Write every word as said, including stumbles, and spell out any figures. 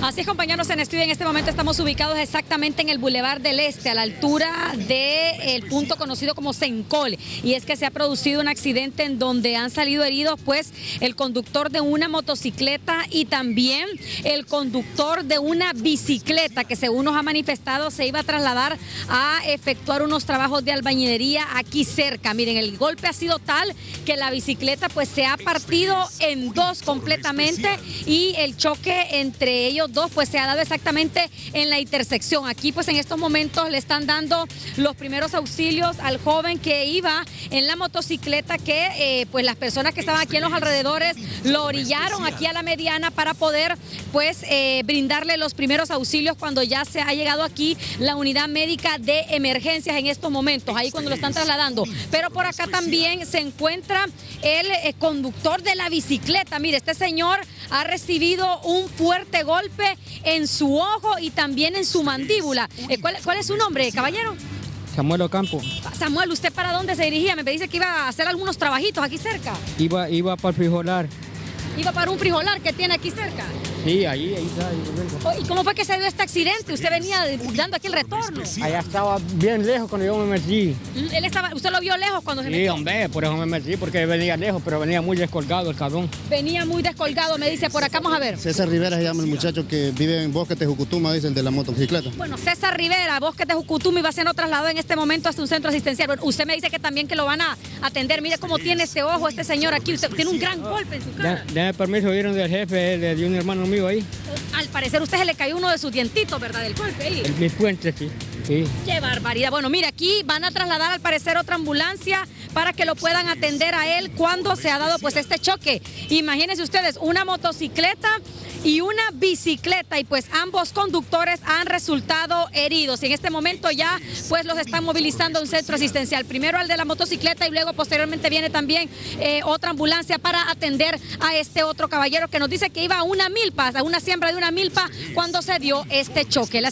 Así es, compañeros, en estudio en este momento estamos ubicados exactamente en el Boulevard del Este, a la altura del punto conocido como Sencol. Y es que se ha producido un accidente en donde han salido heridos pues el conductor de una motocicleta y también el conductor de una bicicleta que, según nos ha manifestado, se iba a trasladar a efectuar unos trabajos de albañilería aquí cerca. Miren, el golpe ha sido tal que la bicicleta pues se ha partido en dos completamente y el choque entre ellos dos pues se ha dado exactamente en la intersección. Aquí pues en estos momentos le están dando los primeros auxilios al joven que iba en la motocicleta, que eh, pues las personas que estaban aquí en los alrededores lo orillaron aquí a la mediana para poder pues eh, brindarle los primeros auxilios cuando ya se ha llegado aquí la unidad médica de emergencias en estos momentos, ahí cuando lo están trasladando. Pero por acá también se encuentra el eh, conductor de la bicicleta. Mire, este señor ha recibido un fuerte golpe en su ojo y también en su mandíbula. Eh, ¿cuál, ¿Cuál es su nombre, caballero? Samuel Ocampo. Samuel, ¿usted para dónde se dirigía? Me dice que iba a hacer algunos trabajitos aquí cerca. Iba, iba para el frijolar. Iba para un frijolar que tiene aquí cerca. Sí, ahí, ahí está. Ahí ¿Y cómo fue que se dio este accidente? Usted venía dando aquí el retorno. Allá estaba bien lejos cuando yo me metí. Él estaba, ¿usted lo vio lejos cuando se Sí, metió? hombre, por eso me metí, porque venía lejos, pero venía muy descolgado el cabrón. Venía muy descolgado, me dice por acá, vamos a ver. César Rivera se llama el muchacho que vive en Bosques de Jucutuma, dice el de la motocicleta. Bueno, César Rivera, Bosques de Jucutuma, iba siendo trasladado en este momento hasta un centro asistencial. Bueno, usted me dice que también que lo van a atender. Mire cómo tiene este ojo este señor aquí. Usted tiene un gran golpe en su cara. Deme permiso, vieron del jefe, de, de un hermano mío ahí. Al parecer usted se le cayó uno de sus dientitos, ¿verdad? Del golpe ahí. El, mi puente, sí. Sí. ¡Qué barbaridad! Bueno, mira, aquí van a trasladar al parecer otra ambulancia para que lo puedan atender a él cuando se ha dado pues este choque. Imagínense ustedes, una motocicleta y una bicicleta, y pues ambos conductores han resultado heridos. Y en este momento ya pues los están movilizando a un centro asistencial. Primero al de la motocicleta y luego posteriormente viene también eh, otra ambulancia para atender a este otro caballero que nos dice que iba a una milpa, a una siembra de una milpa cuando se dio este choque. La